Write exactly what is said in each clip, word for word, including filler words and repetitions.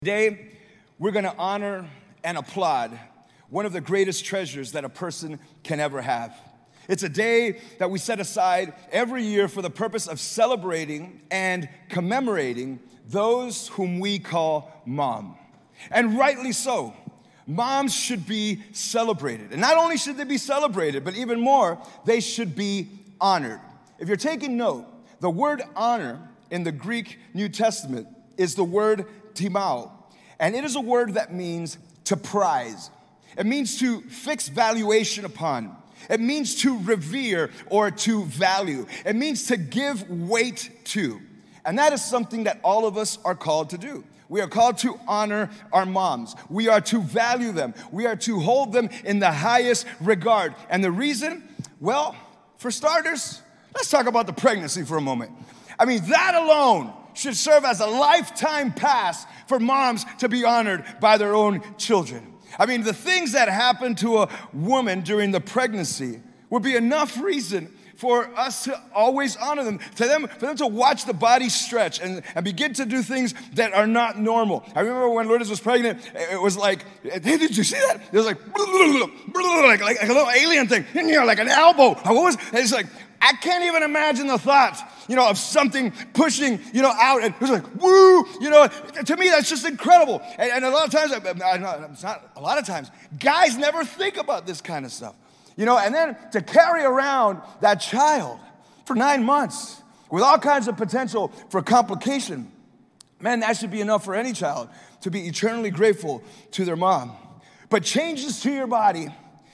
Today, we're going to honor and applaud one of the greatest treasures that a person can ever have. It's a day that we set aside every year for the purpose of celebrating and commemorating those whom we call mom. And rightly so. Moms should be celebrated. And not only should they be celebrated, but even more, they should be honored. If you're taking note, the word honor in the Greek New Testament is the word timao, and it is a word that means to prize. It means to fix valuation upon. It means to revere or to value. It means to give weight to. And that is something that all of us are called to do. We are called to honor our moms. We are to value them. We are to hold them in the highest regard. And the reason? Well, for starters, let's talk about the pregnancy for a moment. I mean, that alone should serve as a lifetime pass for moms to be honored by their own children. I mean, the things that happen to a woman during the pregnancy would be enough reason for us to always honor them, to them, for them to watch the body stretch and, and begin to do things that are not normal. I remember when Lourdes was pregnant, it was like, hey, did you see that? It was like, like, like a little alien thing, you know, like an elbow. What was, it's like, I can't even imagine the thought, you know, of something pushing, you know, out, and it was like, woo, you know, to me, that's just incredible. And, and a lot of times, it's not a lot of times, guys never think about this kind of stuff, you know, and then to carry around that child for nine months with all kinds of potential for complication, man, that should be enough for any child to be eternally grateful to their mom. But changes to your body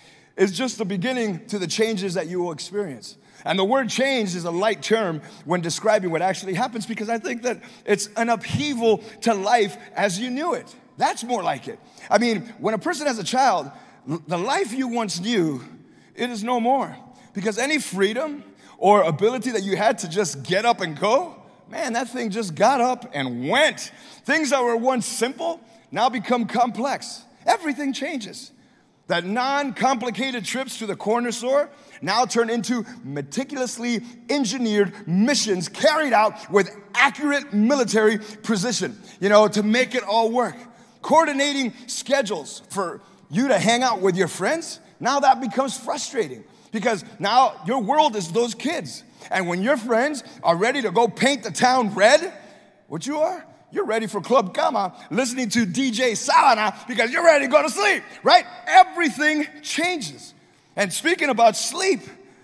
is just the beginning to the changes that you will experience. And the word change is a light term when describing what actually happens, because I think that it's an upheaval to life as you knew it. That's more like it. I mean, when a person has a child, the life you once knew, it is no more. Because any freedom or ability that you had to just get up and go, man, that thing just got up and went. Things that were once simple now become complex. Everything changes. That non-complicated trips to the corner store now turn into meticulously engineered missions carried out with accurate military precision, you know, to make it all work. Coordinating schedules for you to hang out with your friends, now that becomes frustrating because now your world is those kids. And when your friends are ready to go paint the town red, what you are? You're ready for Club Kama, listening to D J Savana because you're ready to go to sleep, right? Everything changes. And speaking about sleep,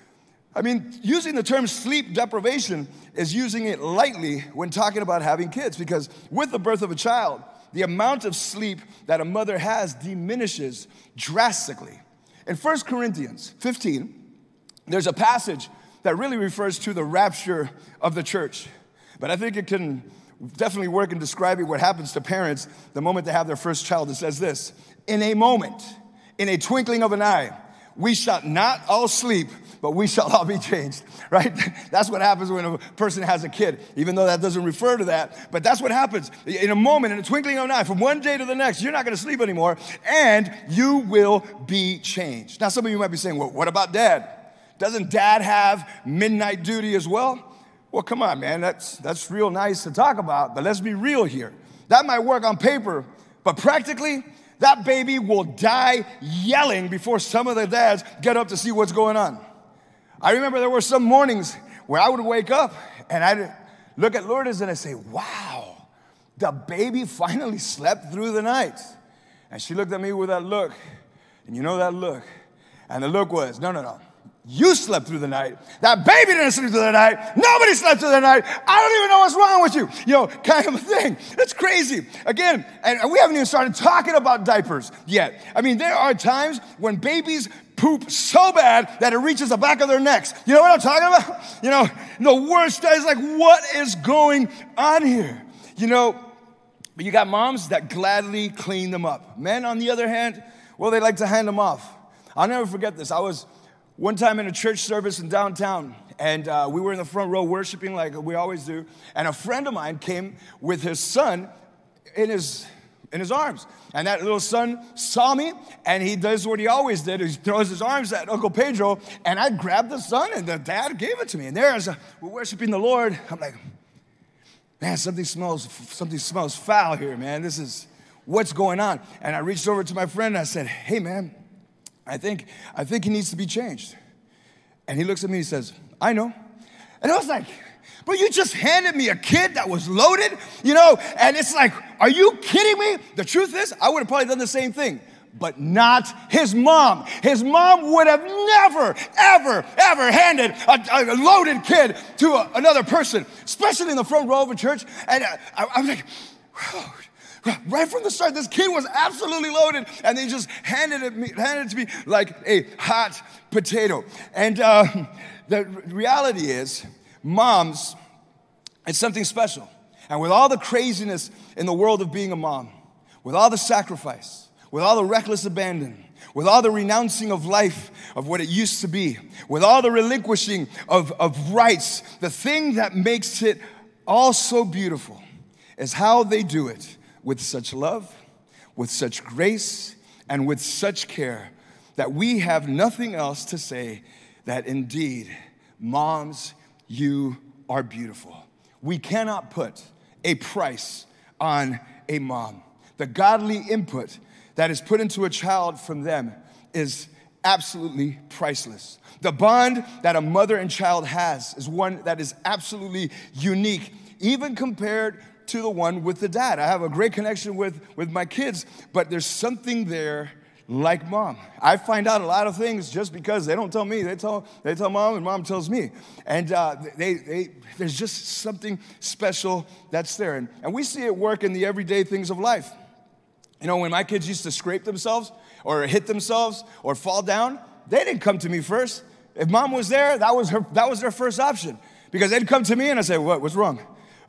I mean, using the term sleep deprivation is using it lightly when talking about having kids, because with the birth of a child, the amount of sleep that a mother has diminishes drastically. In First Corinthians fifteen, there's a passage that really refers to the rapture of the church. But I think it can definitely work in describing what happens to parents the moment they have their first child. It says this: in a moment, in a twinkling of an eye, we shall not all sleep, but we shall all be changed, right? That's what happens when a person has a kid, even though that doesn't refer to that. But that's what happens. In a moment, in a twinkling of an eye, from one day to the next, you're not going to sleep anymore, and you will be changed. Now, some of you might be saying, well, what about dad? Doesn't dad have midnight duty as well? Well, come on, man, that's, that's real nice to talk about, but let's be real here. That might work on paper, but practically, that baby will die yelling before some of the dads get up to see what's going on. I remember there were some mornings where I would wake up and I'd look at Lourdes and I'd say, wow, the baby finally slept through the night. And she looked at me with that look, and you know that look, and the look was, no, no, no. You slept through the night. That baby didn't sleep through the night. Nobody slept through the night. I don't even know what's wrong with you. You know, kind of a thing. It's crazy. Again, and we haven't even started talking about diapers yet. I mean, there are times when babies poop so bad that it reaches the back of their necks. You know what I'm talking about? You know, the worst is like, what is going on here? You know, but you got moms that gladly clean them up. Men, on the other hand, well, they like to hand them off. I'll never forget this. I was one time in a church service in downtown, and uh, we were in the front row worshiping like we always do, and a friend of mine came with his son in his in his arms. And that little son saw me, and he does what he always did. He throws his arms at Uncle Pedro, and I grabbed the son, and the dad gave it to me. And there, as we're worshiping the Lord, I'm like, man, something smells something smells foul here, man. This is what's going on? And I reached over to my friend and I said, hey man, I think, I think he needs to be changed. And he looks at me and he says, I know. And I was like, but you just handed me a kid that was loaded, you know? And it's like, are you kidding me? The truth is, I would have probably done the same thing, but not his mom. His mom would have never, ever, ever handed a, a loaded kid to a, another person, especially in the front row of a church. And I, I was like, whew. Right from the start, this kid was absolutely loaded, and they just handed it, me, handed it to me like a hot potato. And uh, the reality is, moms, it's something special. And with all the craziness in the world of being a mom, with all the sacrifice, with all the reckless abandon, with all the renouncing of life, of what it used to be, with all the relinquishing of, of rights, the thing that makes it all so beautiful is how they do it with such love, with such grace, and with such care that we have nothing else to say that indeed, moms, you are beautiful. We cannot put a price on a mom. The godly input that is put into a child from them is absolutely priceless. The bond that a mother and child has is one that is absolutely unique, even compared to the one with the dad. I have a great connection with, with my kids, but there's something there like mom. I find out a lot of things just because they don't tell me. They tell they tell mom, and mom tells me. And uh, they they there's just something special that's there. And, and we see it work in the everyday things of life. You know, when my kids used to scrape themselves or hit themselves or fall down, they didn't come to me first. If mom was there, that was her that was their first option. Because they'd come to me and I'd say, what, what's wrong?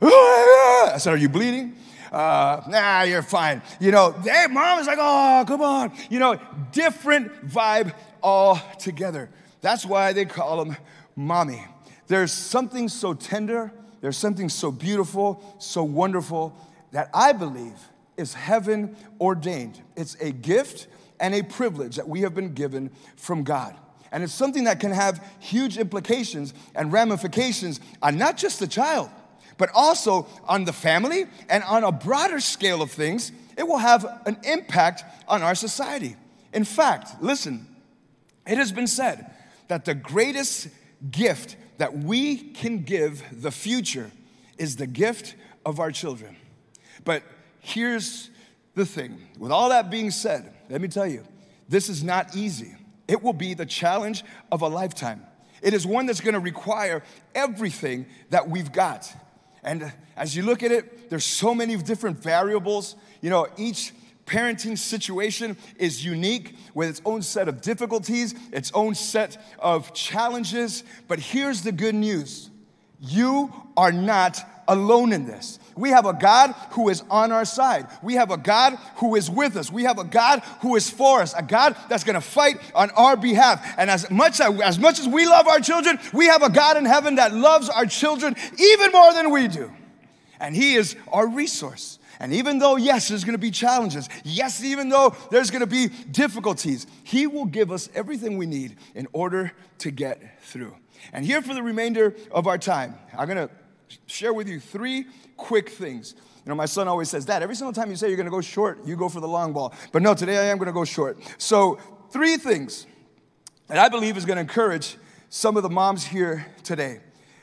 I said, are you bleeding? Uh, nah, you're fine. You know, their mom is like, oh, come on. You know, different vibe altogether. That's why they call them mommy. There's something so tender, there's something so beautiful, so wonderful that I believe is heaven ordained. It's a gift and a privilege that we have been given from God. And it's something that can have huge implications and ramifications on not just the child, but also on the family, and on a broader scale of things, it will have an impact on our society. In fact, listen, it has been said that the greatest gift that we can give the future is the gift of our children. But here's the thing. With all that being said, let me tell you, this is not easy. It will be the challenge of a lifetime. It is one that's gonna require everything that we've got. And as you look at it, there's so many different variables. You know, each parenting situation is unique with its own set of difficulties, its own set of challenges. But here's the good news. You are not alone in this. We have a God who is on our side. We have a God who is with us. We have a God who is for us, a God that's gonna fight on our behalf. And as much as much as we love our children, we have a God in heaven that loves our children even more than we do. And He is our resource. And even though, yes, there's gonna be challenges, yes, even though there's gonna be difficulties, He will give us everything we need in order to get through. And here for the remainder of our time, I'm gonna share with you three quick things. You know, my son always says, Dad, every single time you say you're gonna go short, you go for the long ball. But no, today I am gonna go short. So three things that I believe is gonna encourage some of the moms here today.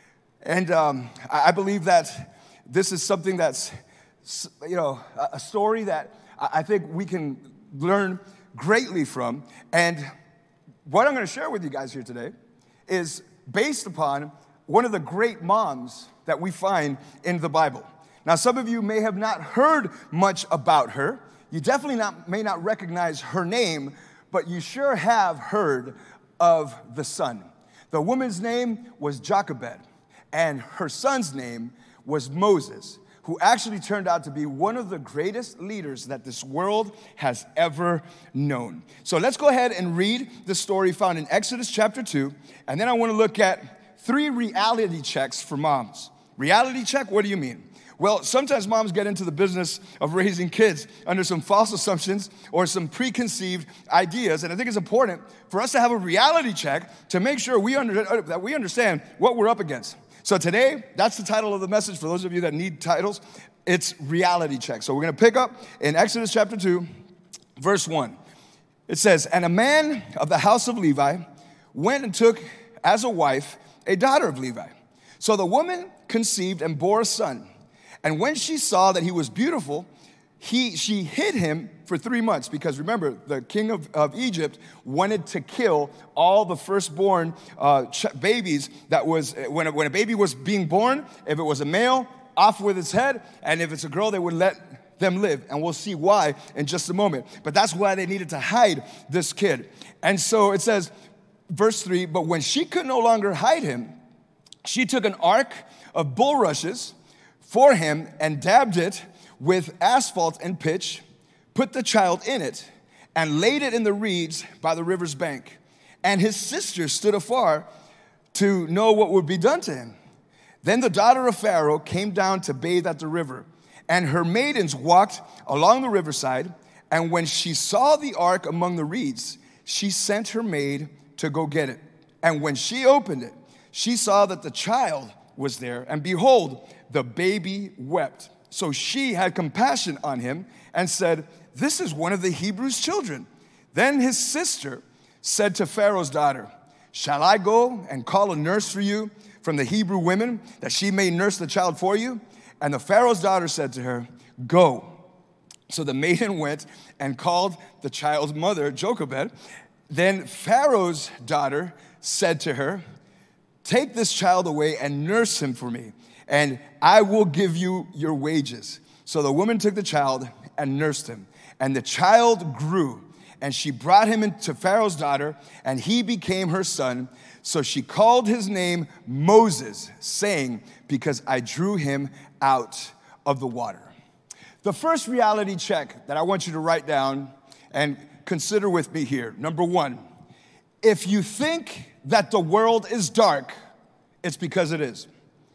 And um, I believe that this is something that's, you know, a story that I think we can learn greatly from. And what I'm gonna share with you guys here today is based upon one of the great moms that we find in the Bible. Now, some of you may have not heard much about her. You definitely not, may not recognize her name, but you sure have heard of the son. The woman's name was Jochebed, and her son's name was Moses, who actually turned out to be one of the greatest leaders that this world has ever known. So let's go ahead and read the story found in Exodus chapter two, and then I want to look at three reality checks for moms. Reality check, what do you mean? Well, sometimes moms get into the business of raising kids under some false assumptions or some preconceived ideas, and I think it's important for us to have a reality check to make sure we under, that we understand what we're up against. So today, that's the title of the message for those of you that need titles. It's reality check. So we're going to pick up in Exodus chapter two, verse one. It says, and a man of the house of Levi went and took as a wife a daughter of Levi. So the woman conceived and bore a son. And when she saw that he was beautiful, he, she hid him for three months. Because remember, the king of, of Egypt wanted to kill all the firstborn uh, ch- babies that was, when a, when a baby was being born, if it was a male, off with its head. And if it's a girl, they would let them live. And we'll see why in just a moment. But that's why they needed to hide this kid. And so it says, verse three, but when she could no longer hide him, she took an ark of bulrushes for him and dabbed it with asphalt and pitch, put the child in it, and laid it in the reeds by the river's bank. And his sister stood afar to know what would be done to him. Then the daughter of Pharaoh came down to bathe at the river, and her maidens walked along the riverside. And when she saw the ark among the reeds, she sent her maid to go get it. And when she opened it, she saw that the child was there, and behold, the baby wept. So she had compassion on him and said, this is one of the Hebrews' children. Then his sister said to Pharaoh's daughter, shall I go and call a nurse for you from the Hebrew women, that she may nurse the child for you? And the Pharaoh's daughter said to her, go. So the maiden went and called the child's mother, Jochebed. Then Pharaoh's daughter said to her, take this child away and nurse him for me, and I will give you your wages. So the woman took the child and nursed him. And the child grew, and she brought him into Pharaoh's daughter, and he became her son. So she called his name Moses, saying, because I drew him out of the water. The first reality check that I want you to write down and consider with me here. Number one, if you think that the world is dark, it's because it is.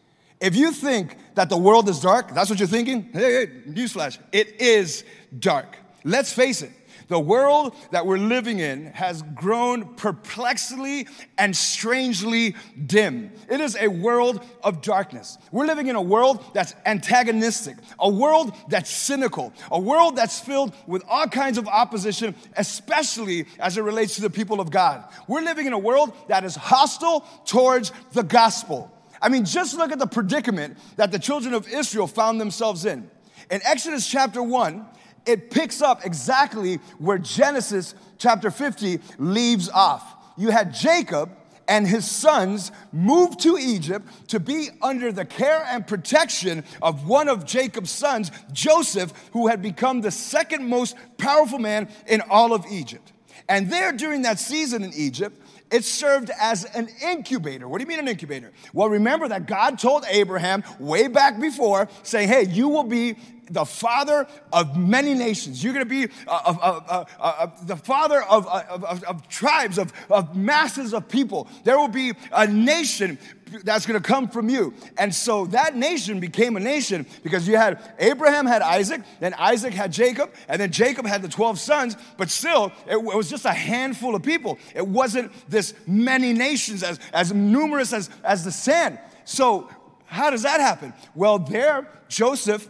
If you think that the world is dark, that's what you're thinking, hey, hey, newsflash, it is dark. Let's face it, the world that we're living in has grown perplexingly and strangely dim. It is a world of darkness. We're living in a world that's antagonistic, a world that's cynical, a world that's filled with all kinds of opposition, especially as it relates to the people of God. We're living in a world that is hostile towards the gospel. I mean, just look at the predicament that the children of Israel found themselves in. In Exodus chapter one, it picks up exactly where Genesis chapter fifty leaves off. You had Jacob and his sons moved to Egypt to be under the care and protection of one of Jacob's sons, Joseph, who had become the second most powerful man in all of Egypt. And there, during that season in Egypt, it served as an incubator. What do you mean an incubator? Well, remember that God told Abraham way back before, saying, hey, you will be the father of many nations. You're going to be uh, uh, uh, uh, uh, the father of, of, of, of tribes, of, of masses of people. There will be a nation that's going to come from you. And so that nation became a nation because you had Abraham had Isaac, then Isaac had Jacob, and then Jacob had the twelve sons, but still, it, it was just a handful of people. It wasn't this many nations as, as numerous as, as the sand. So how does that happen? Well, there, Joseph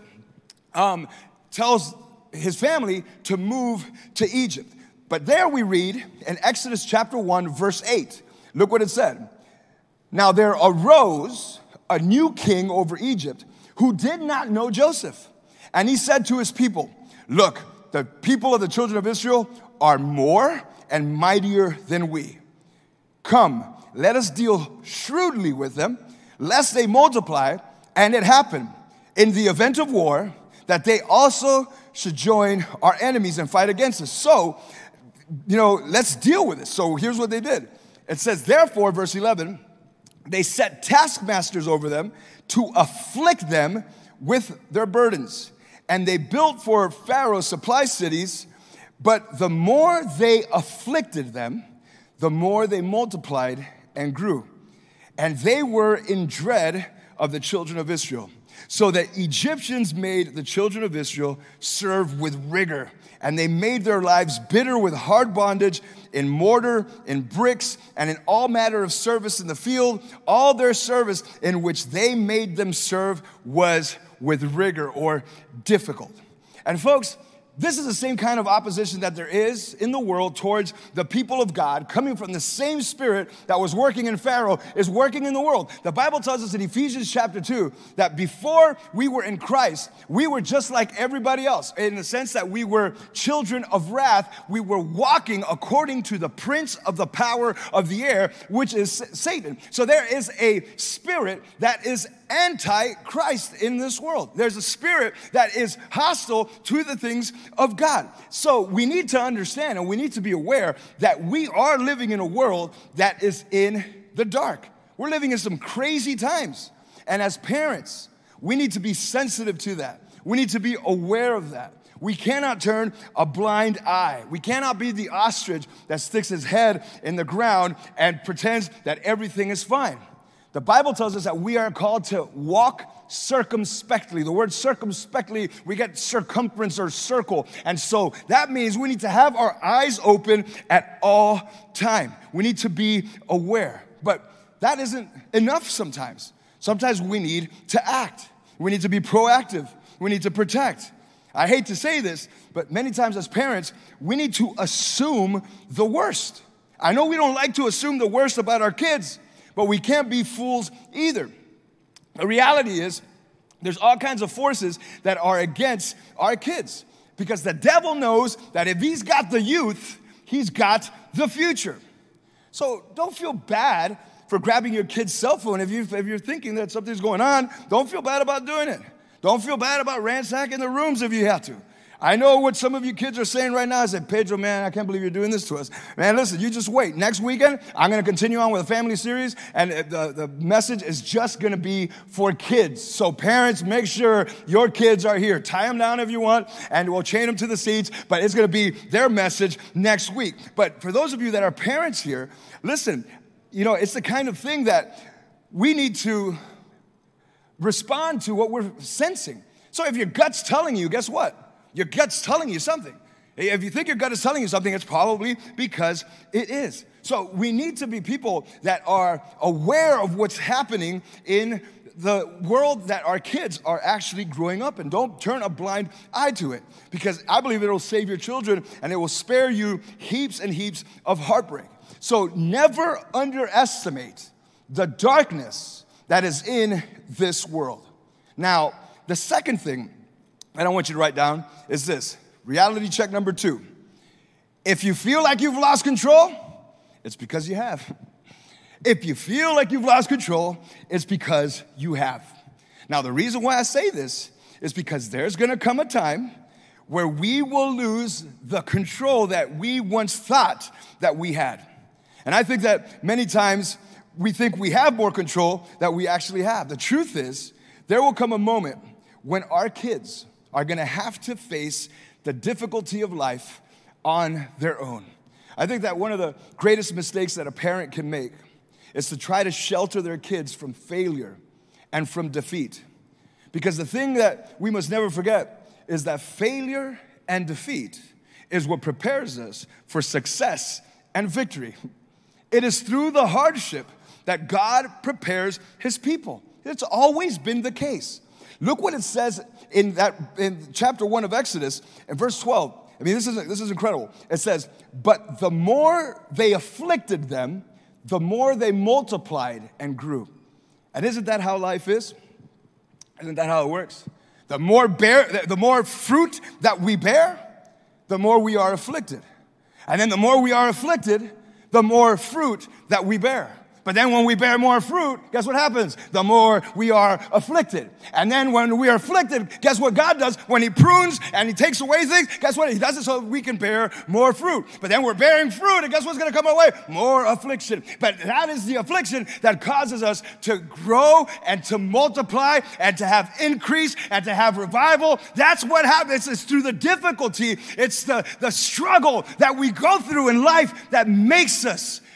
Um, tells his family to move to Egypt. But there we read in Exodus chapter one, verse eight. Look what it said. Now there arose a new king over Egypt who did not know Joseph. And he said to his people, look, the people of the children of Israel are more and mightier than we. Come, let us deal shrewdly with them, lest they multiply. And it happened in the event of war that they also should join our enemies and fight against us. So, you know, let's deal with it. So here's what they did. It says, therefore, verse eleven, they set taskmasters over them to afflict them with their burdens. And they built for Pharaoh supply cities, but the more they afflicted them, the more they multiplied and grew. And they were in dread of the children of Israel. So the Egyptians made the children of Israel serve with rigor, and they made their lives bitter with hard bondage in mortar, in bricks, and in all manner of service in the field. All their service in which they made them serve was with rigor or difficult. And folks, this is the same kind of opposition that there is in the world towards the people of God, coming from the same spirit that was working in Pharaoh is working in the world. The Bible tells us in Ephesians chapter two that before we were in Christ, we were just like everybody else, in the sense that we were children of wrath. We were walking according to the prince of the power of the air, which is Satan. So there is a spirit that is anti-Christ in this world. There's a spirit that is hostile to the things of God. So we need to understand and we need to be aware that we are living in a world that is in the dark. We're living in some crazy times. And as parents, we need to be sensitive to that. We need to be aware of that. We cannot turn a blind eye. We cannot be the ostrich that sticks his head in the ground and pretends that everything is fine. The Bible tells us that we are called to walk circumspectly. The word circumspectly, we get circumference or circle. And so that means we need to have our eyes open at all time. We need to be aware. But that isn't enough sometimes. Sometimes we need to act. We need to be proactive. We need to protect. I hate to say this, but many times as parents, we need to assume the worst. I know we don't like to assume the worst about our kids, but we can't be fools either. The reality is, there's all kinds of forces that are against our kids, because the devil knows that if he's got the youth, he's got the future. So don't feel bad for grabbing your kid's cell phone. If, you, if you're thinking that something's going on, don't feel bad about doing it. Don't feel bad about ransacking the rooms if you have to. I know what some of you kids are saying right now. I said, Pedro, man, I can't believe you're doing this to us. Man, listen, you just wait. Next weekend, I'm going to continue on with a family series, and the, the message is just going to be for kids. So parents, make sure your kids are here. Tie them down if you want, and we'll chain them to the seats, but it's going to be their message next week. But for those of you that are parents here, listen, you know, it's the kind of thing that we need to respond to what we're sensing. So if your gut's telling you, guess what? Your gut's telling you something. If you think your gut is telling you something, it's probably because it is. So we need to be people that are aware of what's happening in the world that our kids are actually growing up in. Don't turn a blind eye to it, because I believe it will save your children and it will spare you heaps and heaps of heartbreak. So never underestimate the darkness that is in this world. Now, the second thing that I want you to write down is this. Reality check number two. If you feel like you've lost control, it's because you have. If you feel like you've lost control, it's because you have. Now, the reason why I say this is because there's going to come a time where we will lose the control that we once thought that we had. And I think that many times we think we have more control than we actually have. The truth is, there will come a moment when our kids are going to have to face the difficulty of life on their own. I think that one of the greatest mistakes that a parent can make is to try to shelter their kids from failure and from defeat. Because the thing that we must never forget is that failure and defeat is what prepares us for success and victory. It is through the hardship that God prepares his people. It's always been the case. Look what it says in that in chapter one of Exodus, in verse twelve. I mean, this is, this is incredible. It says, but the more they afflicted them, the more they multiplied and grew. And isn't that how life is? Isn't that how it works? The more bear, the more fruit that we bear, the more we are afflicted. And then the more we are afflicted, the more fruit that we bear. But then when we bear more fruit, guess what happens? The more we are afflicted. And then when we are afflicted, guess what God does? When he prunes and he takes away things, guess what? He does it so we can bear more fruit. But then we're bearing fruit, and guess what's going to come our way? More affliction. But that is the affliction that causes us to grow and to multiply and to have increase and to have revival. That's what happens. It's through the difficulty. It's the, the struggle that we go through in life that makes us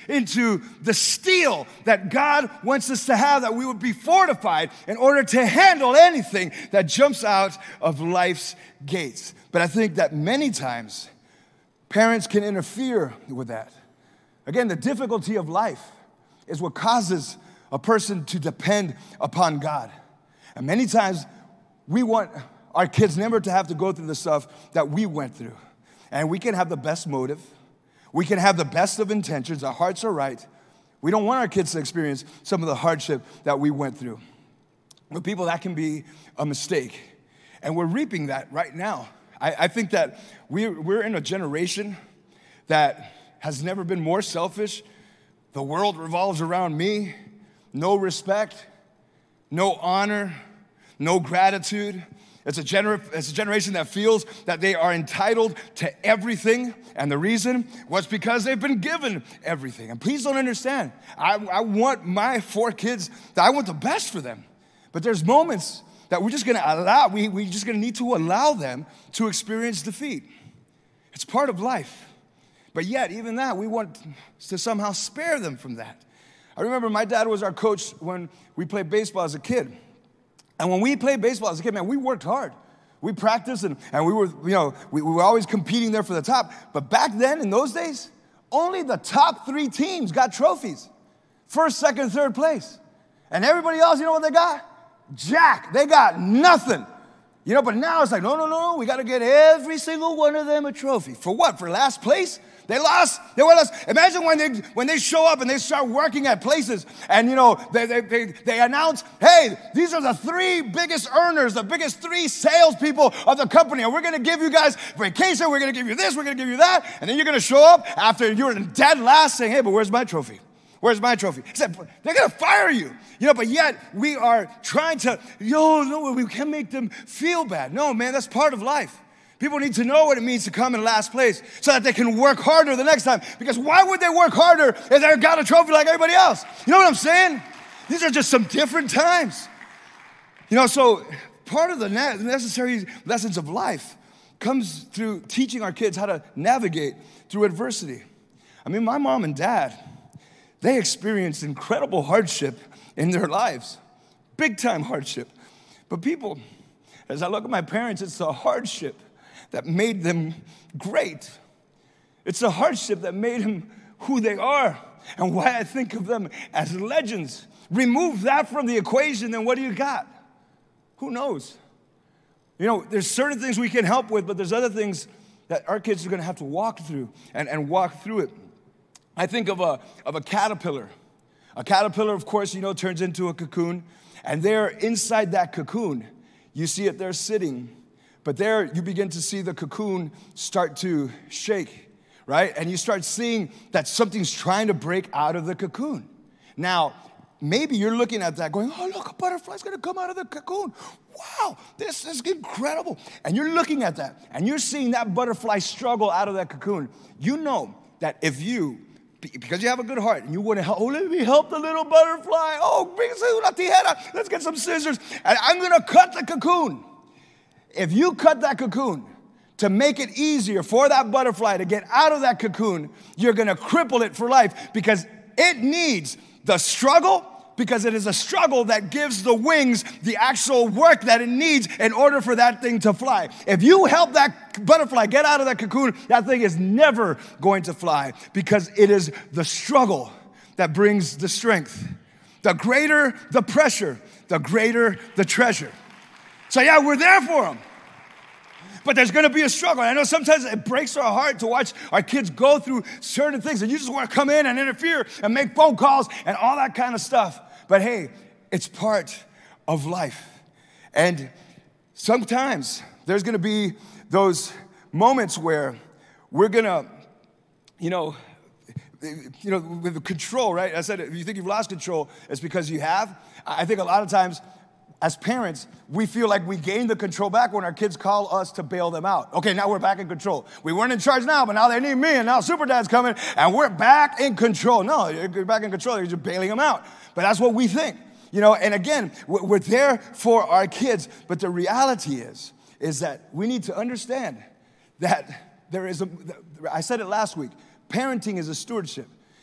into the steel that God wants us to have, that we would be fortified in order to handle anything that jumps out of life's gates. But I think that many times, parents can interfere with that. Again, the difficulty of life is what causes a person to depend upon God. And many times, we want our kids never to have to go through the stuff that we went through. And we can have the best motive. We can have the best of intentions. Our hearts are right. We don't want our kids to experience some of the hardship that we went through. But people, that can be a mistake. And we're reaping that right now. I, I think that we're, we're in a generation that has never been more selfish. The world revolves around me. No respect, no honor, no gratitude. It's a, gener- it's a generation that feels that they are entitled to everything. And the reason was because they've been given everything. And please don't understand. I, I want my four kids, I want the best for them. But there's moments that we're just gonna allow, we, we're just gonna need to allow them to experience defeat. It's part of life. But yet, even that, we want to somehow spare them from that. I remember my dad was our coach when we played baseball as a kid. And when we played baseball as a kid, man, we worked hard. We practiced and, and we were, you know, we, we were always competing there for the top. But back then, in those days, only the top three teams got trophies. First, second, third place. And everybody else, you know what they got? Jack. They got nothing. You know, but now it's like, no, no, no, we got to get every single one of them a trophy. For what? For last place? They lost. They were lost. Imagine when they when they show up and they start working at places and, you know, they, they, they, they announce, hey, these are the three biggest earners, the biggest three salespeople of the company. And we're going to give you guys vacation. We're going to give you this. We're going to give you that. And then you're going to show up after you're dead last saying, hey, but where's my trophy? Where's my trophy? He said, they're going to fire you. You know, but yet we are trying to, yo, no, we can't make them feel bad. No, man, that's part of life. People need to know what it means to come in last place so that they can work harder the next time. Because why would they work harder if they got a trophy like everybody else? You know what I'm saying? These are just some different times. You know, so part of the necessary lessons of life comes through teaching our kids how to navigate through adversity. I mean, my mom and dad, they experienced incredible hardship in their lives, big time hardship. But people, as I look at my parents, it's the hardship that made them great. It's the hardship that made them who they are and why I think of them as legends. Remove that from the equation, then what do you got? Who knows? You know, there's certain things we can help with, but there's other things that our kids are gonna have to walk through and, and walk through it. I think of a, of a caterpillar. A caterpillar, of course, you know, turns into a cocoon. And there, inside that cocoon, you see it there sitting. But there, you begin to see the cocoon start to shake, right? And you start seeing that something's trying to break out of the cocoon. Now, maybe you're looking at that going, oh, look, a butterfly's gonna come out of the cocoon. Wow, this is incredible. And you're looking at that, and you're seeing that butterfly struggle out of that cocoon. You know that if you, because you have a good heart, and you want to help, oh, let me help the little butterfly. Oh, bring una tijera. Let's get some scissors, and I'm gonna cut the cocoon. If you cut that cocoon to make it easier for that butterfly to get out of that cocoon, you're gonna cripple it for life because it needs the struggle, because it is a struggle that gives the wings the actual work that it needs in order for that thing to fly. If you help that butterfly get out of that cocoon, that thing is never going to fly because it is the struggle that brings the strength. The greater the pressure, the greater the treasure. So yeah, we're there for them. But there's gonna be a struggle. I know sometimes it breaks our heart to watch our kids go through certain things and you just wanna come in and interfere and make phone calls and all that kind of stuff. But hey, it's part of life. And sometimes there's gonna be those moments where we're gonna, you know, you know, with control, right? I said, if you think you've lost control, it's because you have. I think a lot of times, as parents, we feel like we gain the control back when our kids call us to bail them out. Okay, now we're back in control. We weren't in charge now, but now they need me, and now Super Dad's coming, and we're back in control. No, you're back in control. You're just bailing them out. But that's what we think. You know, and again, we're there for our kids, but the reality is, is that we need to understand that there is a, I said it last week, parenting is a stewardship.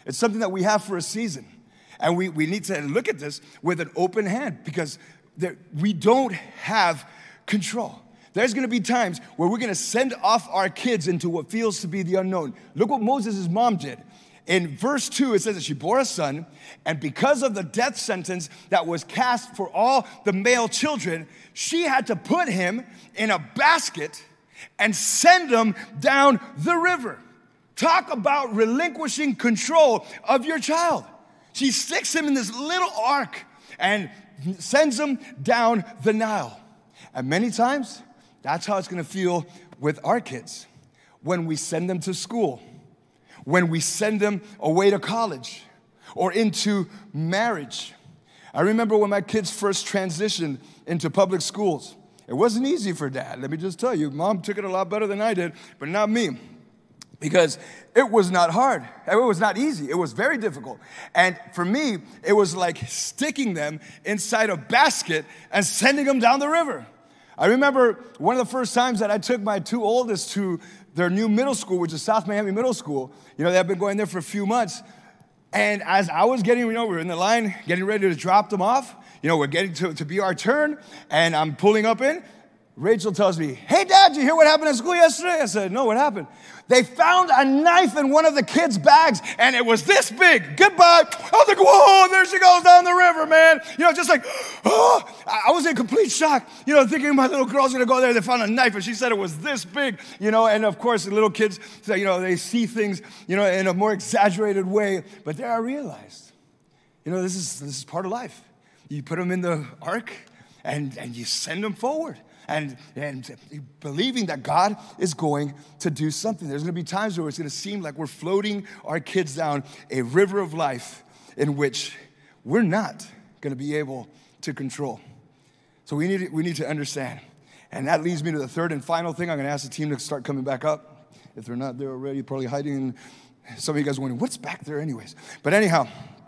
It's something that we have for a season. And we, we need to look at this with an open hand because there, we don't have control. There's gonna be times where we're gonna send off our kids into what feels to be the unknown. Look what Moses' mom did. In verse two, it says that she bore a son, and because of the death sentence that was cast for all the male children, she had to put him in a basket and send him down the river. Talk about relinquishing control of your child. She sticks him in this little ark and sends him down the Nile. And many times, that's how it's gonna feel with our kids when we send them to school, when we send them away to college or into marriage. I remember when my kids first transitioned into public schools. It wasn't easy for dad. Let me just tell you, mom took it a lot better than I did, but not me. Because it was not hard. It was not easy. It was very difficult. And for me, it was like sticking them inside a basket and sending them down the river. I remember one of the first times that I took my two oldest to their new middle school, which is South Miami Middle School. You know, they've been going there for a few months. And as I was getting, you know, we were in the line, getting ready to drop them off. You know, we're getting to, to be our turn, and I'm pulling up in. Rachel tells me, hey, Dad, did you hear what happened at school yesterday? I said, no, what happened? They found a knife in one of the kids' bags, and it was this big. Goodbye. I was like, whoa, there she goes down the river, man. You know, just like, oh, I was in complete shock, you know, thinking my little girl's going to go there. They found a knife, and she said it was this big, you know, and of course, the little kids, you know, they see things, you know, in a more exaggerated way. But there I realized, you know, this is, this is part of life. You put them in the ark, and, and you send them forward. And, and believing that God is going to do something. There's going to be times where it's going to seem like we're floating our kids down a river of life in which we're not going to be able to control. So we need, we need to understand. And that leads me to the third and final thing. I'm going to ask the team to start coming back up. If they're not there already, probably hiding. In, some of you guys are wondering, what's back there anyways? But anyhow,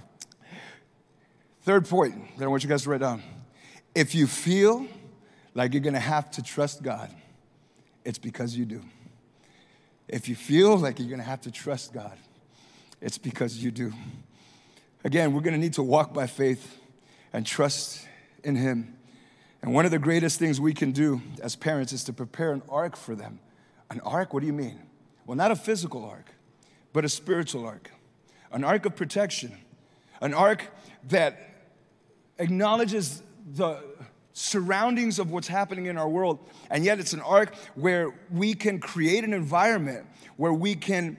third point that I want you guys to write down. If you feel like you're gonna have to trust God, it's because you do. If you feel like you're gonna have to trust God, it's because you do. Again, we're gonna need to walk by faith and trust in Him. And one of the greatest things we can do as parents is to prepare an ark for them. An ark, what do you mean? Well, not a physical ark, but a spiritual ark. An ark of protection. An ark that acknowledges the surroundings of what's happening in our world, and yet it's an ark where we can create an environment where we can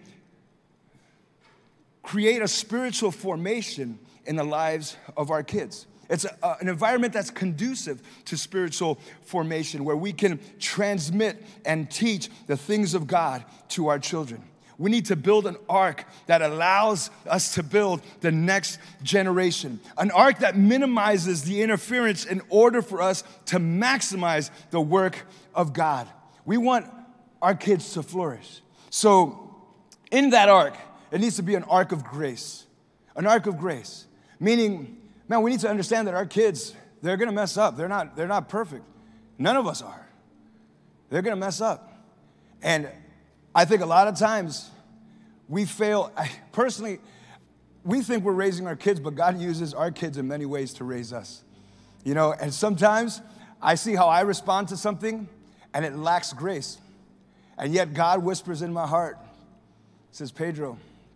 create a spiritual formation in the lives of our kids. It's a, uh, an environment that's conducive to spiritual formation, where we can transmit and teach the things of God to our children. We need to build an ark that allows us to build the next generation. An ark that minimizes the interference in order for us to maximize the work of God. We want our kids to flourish. So in that ark, it needs to be an ark of grace. An ark of grace. Meaning, man, we need to understand that our kids, they're gonna mess up. They're not, they're not perfect. None of us are. They're gonna mess up. And I think a lot of times we fail. I, personally, we think we're raising our kids, but God uses our kids in many ways to raise us. You know, and sometimes I see how I respond to something and it lacks grace. And yet God whispers in my heart, says, Pedro,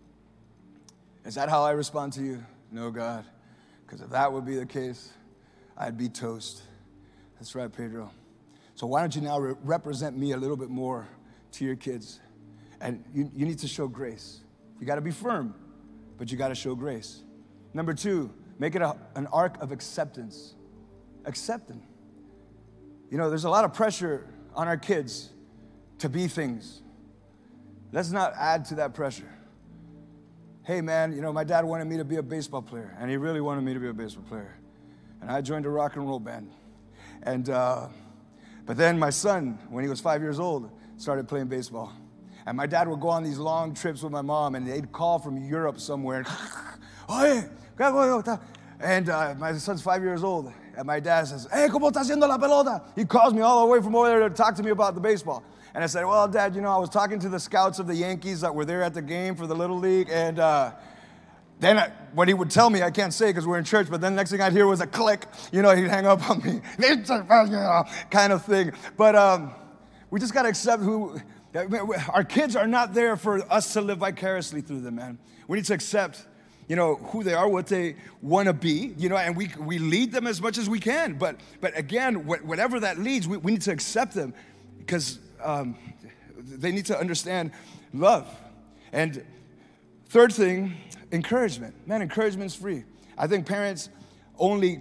is that how I respond to you? No, God, because if that would be the case, I'd be toast. That's right, Pedro. So why don't you now re- represent me a little bit more to your kids? And you, you need to show grace. You got to be firm, but you got to show grace. Number two, make it a, an ark of acceptance. Accept them. You know, there's a lot of pressure on our kids to be things. Let's not add to that pressure. Hey, man, you know, my dad wanted me to be a baseball player, and he really wanted me to be a baseball player. And I joined a rock and roll band. And, uh, but then my son, when he was five years old, started playing baseball. And my dad would go on these long trips with my mom, and they'd call from Europe somewhere. And, and uh, my son's five years old, and my dad says, hey, ¿cómo está haciendo la pelota? He calls me all the way from over there to talk to me about the baseball. And I said, well, Dad, you know, I was talking to the scouts of the Yankees that were there at the game for the Little League, and uh, Then I, what he would tell me, I can't say because we're in church, but then the next thing I'd hear was a click. You know, he'd hang up on me. Kind of thing. But um, we just got to accept who, our kids are not there for us to live vicariously through them, man. We need to accept, you know, who they are, what they want to be, you know, and we we lead them as much as we can. But but again, whatever that leads, we, we need to accept them because um, they need to understand love. And third thing, encouragement. Man, encouragement's free. I think parents only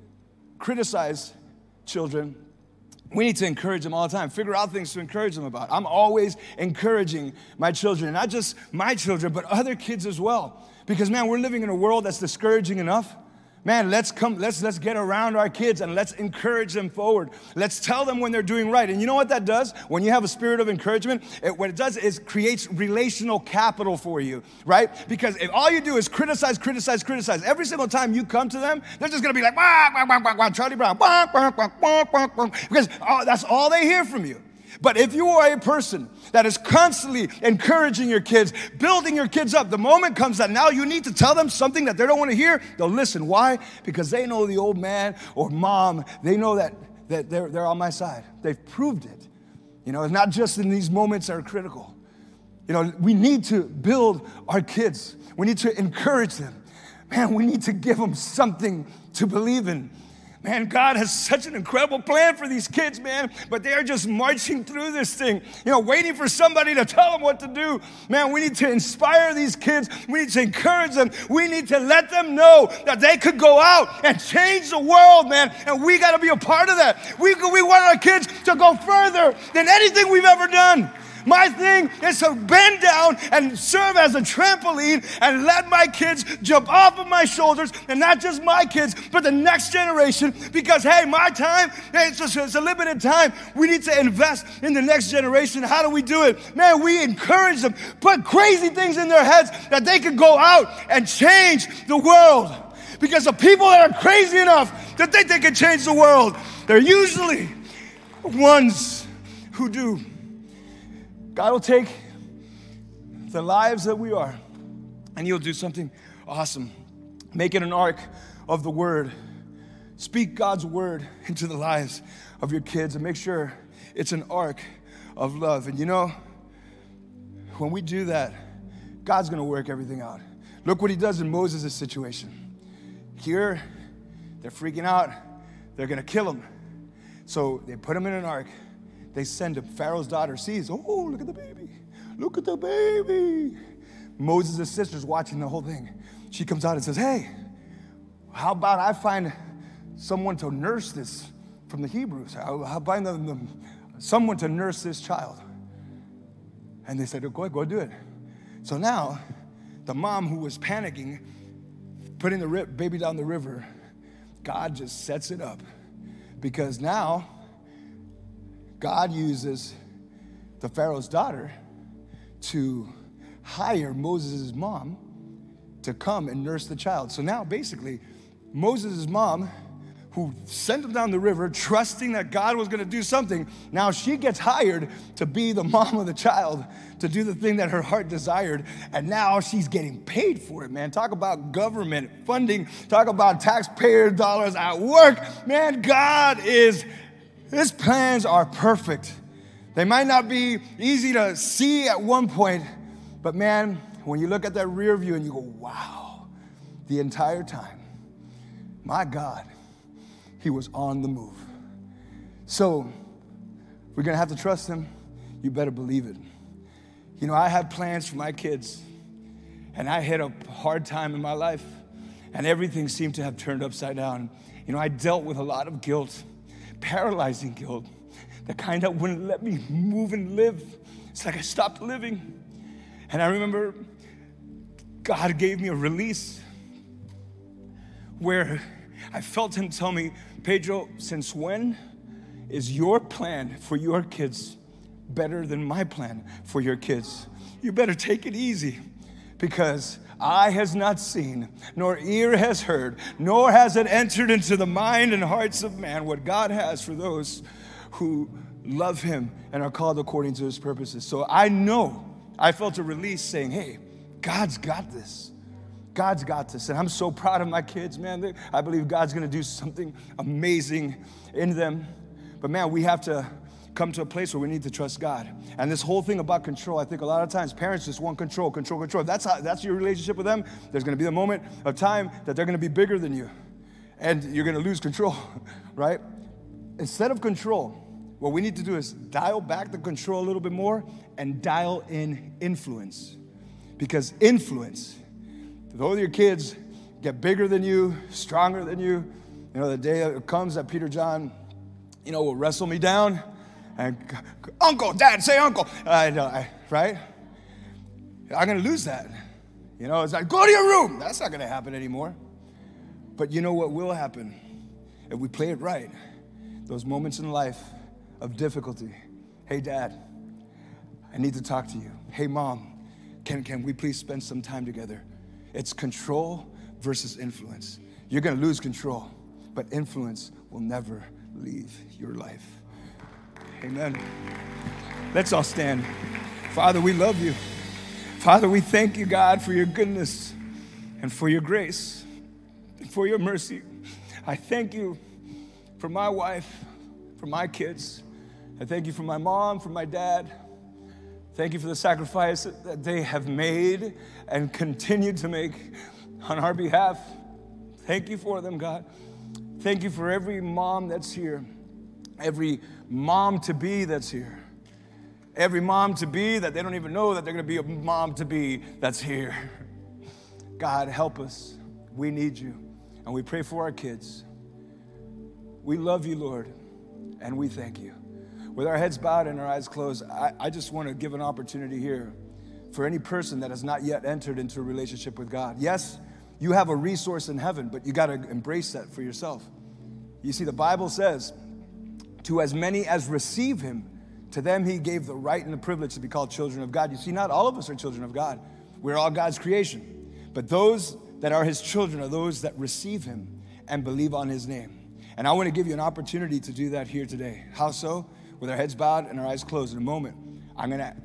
criticize children. We need to encourage them all the time. Figure out things to encourage them about. I'm always encouraging my children, not just my children, but other kids as well. Because, man, we're living in a world that's discouraging enough. Man, let's come, let's, let's get around our kids and let's encourage them forward. Let's tell them when they're doing right. And you know what that does? When you have a spirit of encouragement, it, what it does is creates relational capital for you, right? Because if all you do is criticize, criticize, criticize, every single time you come to them, they're just gonna be like, wah, wah, wah, wah, wah, Charlie Brown, wah, wah, wah, wah, wah, wah, because oh, that's all they hear from you. But if you are a person that is constantly encouraging your kids, building your kids up, the moment comes that now you need to tell them something that they don't want to hear, they'll listen. Why? Because they know the old man or mom, they know that, that they're, they're on my side. They've proved it. You know, it's not just in these moments that are critical. You know, we need to build our kids. We need to encourage them. Man, we need to give them something to believe in. Man, God has such an incredible plan for these kids, man, but they are just marching through this thing, you know, waiting for somebody to tell them what to do. Man, we need to inspire these kids. We need to encourage them. We need to let them know that they could go out and change the world, man, and we got to be a part of that. We, we want our kids to go further than anything we've ever done. My thing is to bend down and serve as a trampoline and let my kids jump off of my shoulders, and not just my kids, but the next generation, because, hey, my time, it's, just, it's a limited time. We need to invest in the next generation. How do we do it? Man, we encourage them, put crazy things in their heads that they can go out and change the world. Because the people that are crazy enough to think they can change the world, they're usually ones who do. God will take the lives that we are, and He'll do something awesome. Make it an ark of the Word. Speak God's Word into the lives of your kids, and make sure it's an ark of love. And you know, when we do that, God's going to work everything out. Look what He does in Moses' situation. Here, they're freaking out. They're going to kill him. So they put him in an ark. They send him. Pharaoh's daughter sees, oh, look at the baby. Look at the baby. Moses' sister's watching the whole thing. She comes out and says, hey, how about I find someone to nurse this from the Hebrews? I'll, I'll find them, them, someone to nurse this child. And they said, oh, go ahead, go do it. So now, the mom who was panicking, putting the baby down the river, God just sets it up. Because now, God uses the Pharaoh's daughter to hire Moses' mom to come and nurse the child. So now, basically, Moses' mom, who sent him down the river, trusting that God was going to do something, now she gets hired to be the mom of the child, to do the thing that her heart desired, and now she's getting paid for it, man. Talk about government funding. Talk about taxpayer dollars at work. Man, God is... His plans are perfect. They might not be easy to see at one point, but man, when you look at that rear view and you go, wow, the entire time, my God, He was on the move. So we're gonna have to trust Him. You better believe it. You know, I have plans for my kids, and I hit a hard time in my life, and everything seemed to have turned upside down. You know, I dealt with a lot of guilt. Paralyzing guilt, the kind that wouldn't let me move and live. It's like I stopped living. And I remember God gave me a release where I felt Him tell me, Pedro, since when is your plan for your kids better than my plan for your kids? You better take it easy, because eye has not seen, nor ear has heard, nor has it entered into the mind and hearts of man what God has for those who love Him and are called according to His purposes. So I know, I felt a release saying, hey, God's got this. God's got this, and I'm so proud of my kids, man. I believe God's gonna do something amazing in them. But man, we have to come to a place where we need to trust God. And this whole thing about control, I think a lot of times parents just want control, control, control. If that's how, that's your relationship with them, there's gonna be a moment of time that they're gonna be bigger than you, and you're gonna lose control, right? Instead of control, what we need to do is dial back the control a little bit more and dial in influence. Because influence, though your kids get bigger than you, stronger than you, you know, the day comes that Peter John, you know, will wrestle me down and, uncle, dad, say uncle, I know, I, right? I'm gonna lose that. You know, it's like, go to your room. That's not gonna happen anymore. But you know what will happen if we play it right? Those moments in life of difficulty. Hey, dad, I need to talk to you. Hey, mom, can, can we please spend some time together? It's control versus influence. You're gonna lose control, but influence will never leave your life. Amen. Let's all stand. Father, we love you. Father, we thank you, God, for your goodness and for your grace and for your mercy. I thank you for my wife, for my kids. I thank you for my mom, for my dad. Thank you for the sacrifice that they have made and continue to make on our behalf. Thank you for them, God. Thank you for every mom that's here, every mom-to-be that's here, every mom-to-be that they don't even know that they're going to be a mom-to-be that's here. God, help us. We need you, and we pray for our kids. We love you, Lord, and we thank you. With our heads bowed and our eyes closed, I, I just want to give an opportunity here for any person that has not yet entered into a relationship with God. Yes, you have a resource in heaven, but you got to embrace that for yourself. You see, the Bible says, to as many as receive him, to them he gave the right and the privilege to be called children of God. You see, not all of us are children of God. We're all God's creation. But those that are his children are those that receive him and believe on his name. And I want to give you an opportunity to do that here today. How so? With our heads bowed and our eyes closed. In a moment, I'm going to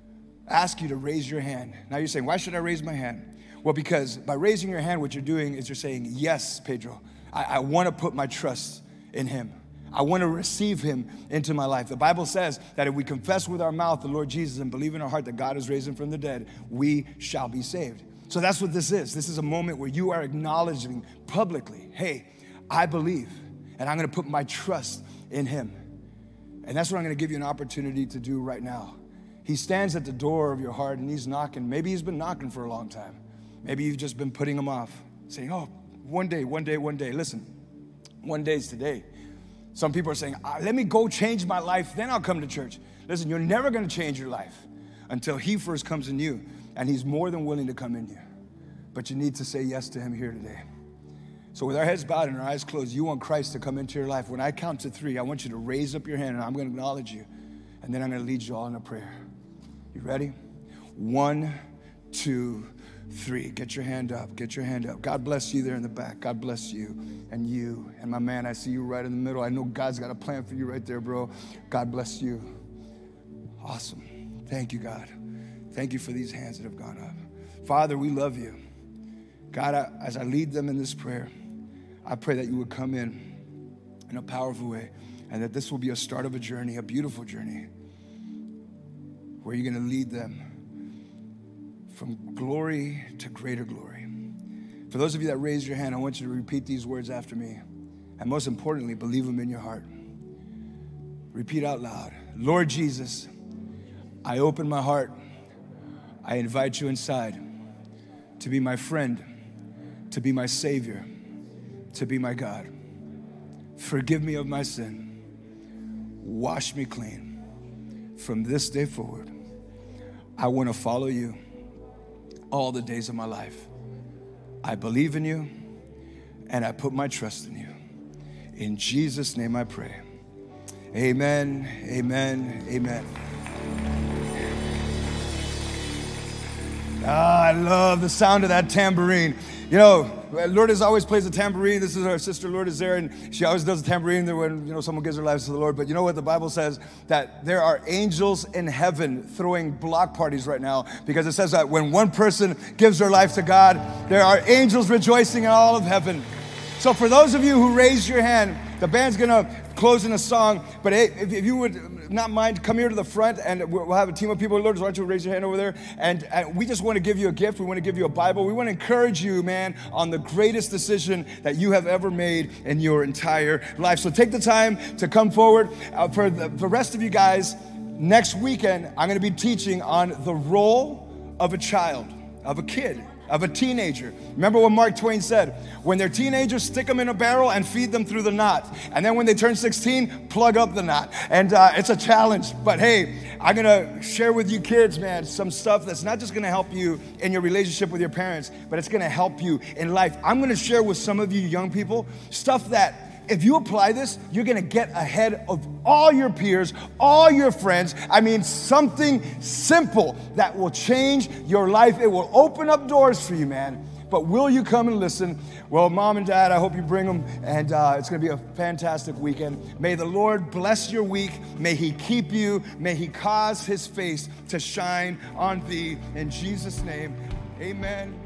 ask you to raise your hand. Now you're saying, why should I raise my hand? Well, because by raising your hand, what you're doing is you're saying, yes, Pedro, I, I want to put my trust in him. I want to receive him into my life. The Bible says that if we confess with our mouth the Lord Jesus and believe in our heart that God has raised him from the dead, we shall be saved. So that's what this is. This is a moment where you are acknowledging publicly, hey, I believe, and I'm going to put my trust in him. And that's what I'm going to give you an opportunity to do right now. He stands at the door of your heart and he's knocking. Maybe he's been knocking for a long time. Maybe you've just been putting him off, saying, oh, one day, one day, one day. Listen, one day is today. Some people are saying, ah, let me go change my life, then I'll come to church. Listen, you're never going to change your life until he first comes in you, and he's more than willing to come in you. But you need to say yes to him here today. So with our heads bowed and our eyes closed, you want Christ to come into your life. When I count to three, I want you to raise up your hand, and I'm going to acknowledge you. And then I'm going to lead you all in a prayer. You ready? One, two, three. Get your hand up. Get your hand up. God bless you there in the back. God bless you and you. And my man, I see you right in the middle. I know God's got a plan for you right there, bro. God bless you. Awesome. Thank you, God. Thank you for these hands that have gone up. Father, we love you. God, I, as I lead them in this prayer, I pray that you would come in in a powerful way, and that this will be a start of a journey, a beautiful journey, where you're going to lead them from glory to greater glory. For those of you that raised your hand, I want you to repeat these words after me, and most importantly, believe them in your heart. Repeat out loud. Lord Jesus, I open my heart. I invite you inside to be my friend, to be my Savior, to be my God. Forgive me of my sin. Wash me clean. From this day forward, I want to follow you all the days of my life. I believe in you, and I put my trust in you. In Jesus' name I pray. Amen, amen, amen. Ah, I love the sound of that tambourine. You know, Lourdes always plays the tambourine. This is our sister Lourdes there, and she always does the tambourine there when, you know, someone gives their lives to the Lord. But you know what the Bible says? That there are angels in heaven throwing block parties right now, because it says that when one person gives their life to God, there are angels rejoicing in all of heaven. So for those of you who raised your hand, the band's gonna close in a song, but hey, if, if you would not mind, come here to the front, and we'll have a team of people. Lord, why don't you raise your hand over there? And, and we just want to give you a gift. We want to give you a Bible. We want to encourage you, man, on the greatest decision that you have ever made in your entire life. So take the time to come forward. Uh, for the, the rest of you guys, next weekend, I'm going to be teaching on the role of a child, of a kid, of a teenager. Remember what Mark Twain said? When they're teenagers, stick them in a barrel and feed them through the knot. And then when they turn sixteen, plug up the knot. And uh, it's a challenge. But hey, I'm gonna share with you kids, man, some stuff that's not just gonna help you in your relationship with your parents, but it's gonna help you in life. I'm gonna share with some of you young people stuff that if you apply this, you're gonna get ahead of all your peers, all your friends. I mean, something simple that will change your life. It will open up doors for you, man. But will you come and listen? Well, Mom and Dad, I hope you bring them, and uh, it's gonna be a fantastic weekend. May the Lord bless your week. May He keep you. May He cause His face to shine on thee. In Jesus' name, amen.